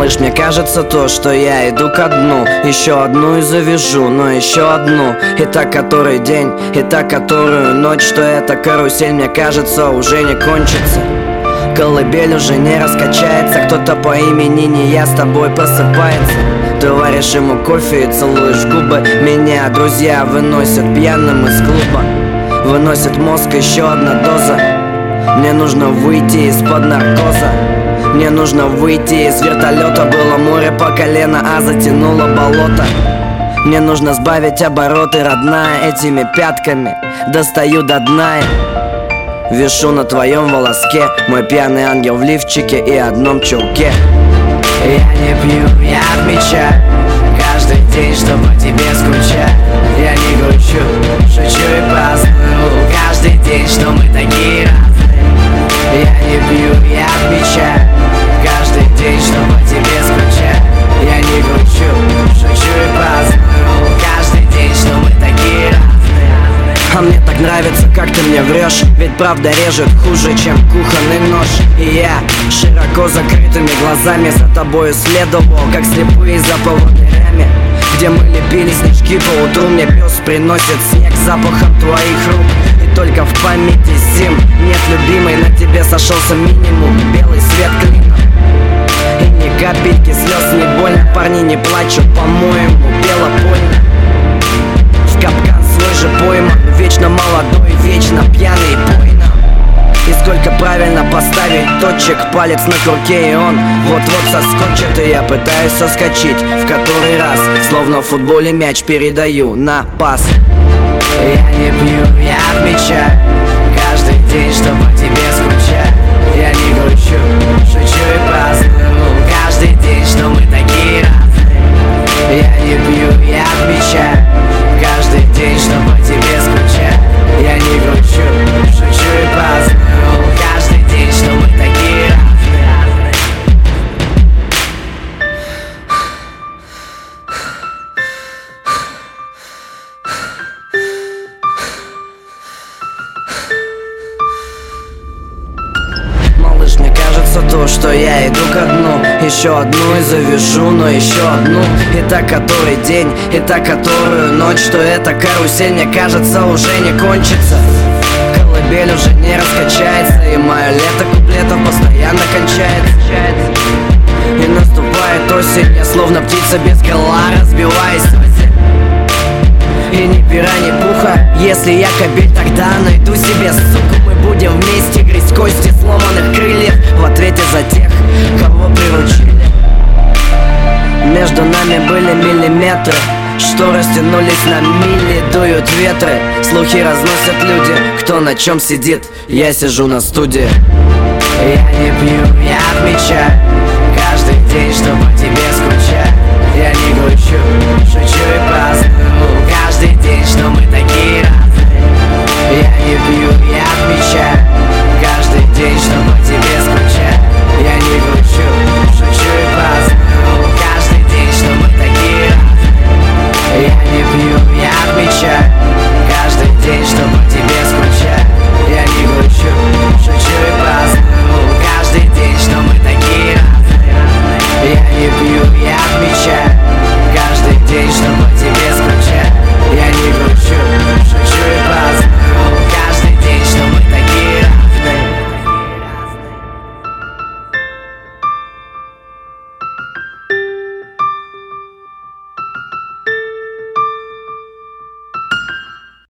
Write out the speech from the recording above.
Малыш, мне кажется то, что я иду ко дну. Еще одну и завяжу, но еще одну. И так который день, и так которую ночь. Что эта карусель, мне кажется, уже не кончится. Колыбель уже не раскачается. Кто-то по имени не я с тобой просыпается. Ты варишь ему кофе и целуешь губы. Меня друзья выносят пьяным из клуба. Выносит мозг, еще одна доза. Мне нужно выйти из-под наркоза. Мне нужно выйти из вертолета. Было море по колено, а затянуло болото. Мне нужно сбавить обороты, родная. Этими пятками достаю до дна и вишу на твоем волоске. Мой пьяный ангел в лифчике и одном чулке. Я не пью, я отмечаю каждый день, чтобы тебе скучать. Я не грущу, шучу и праздную каждый день, что мы такие разные. Я не пью, я отмечаю каждый день, чтобы тебе скучать. Я не грущу, шучу и праздную каждый день, что мы такие разные. А мне так нравится, как ты мне врешь. Ведь правда режет хуже, чем кухонный нож. И я широко закрытыми глазами за тобою следовал, как слепые за поводырями. Где мы лепили снежки по утру, мне пес приносит снег с запахом твоих рук. И только в памяти зим нет любимой, на тебе сошелся минимум белый свет клина. И ни капельки слез, не больно, парни не плачут, по-моему, бело больно. В капкан свой же пойман, вечно молодой, вечно пьяный и буйно. И сколько правильно поставить точек, палец на курке, и он вот-вот соскочит. И я пытаюсь соскочить в который раз, словно в футболе мяч передаю на пас. Я не пью, я отмечаю каждый день, чтобы тебе скучать. Я не грущу, шучу и праздную каждый день, что мы такие разные. Я не пью, я отмечаю каждый день, чтобы тебе скучать. Я не грущу, шучу и праздную каждый день, что мы такие разные. Малыш, мне кажется то, что я иду ко дну. Еще одну и завяжу, но еще одну. И так который день, и так которую ночь. Что эта карусель, мне кажется, уже не кончится. Колыбель уже не раскачается. И мое лето куплетом постоянно кончается. И наступает осень, я словно птица без крыла, разбиваюсь осень. И ни пера, ни пуха. Если я кобель, тогда найду себе суку. Мы будем вместе грызть кости сломанных крыльев в ответе за тех, кого приручили. Между нами были миллиметры, что растянулись на мили. Дуют ветры, слухи разносят люди. Кто на чем сидит, я сижу на студии. Я не пью, я отмечаю каждый день, чтобы тебе скучать. Я не грущу, шучу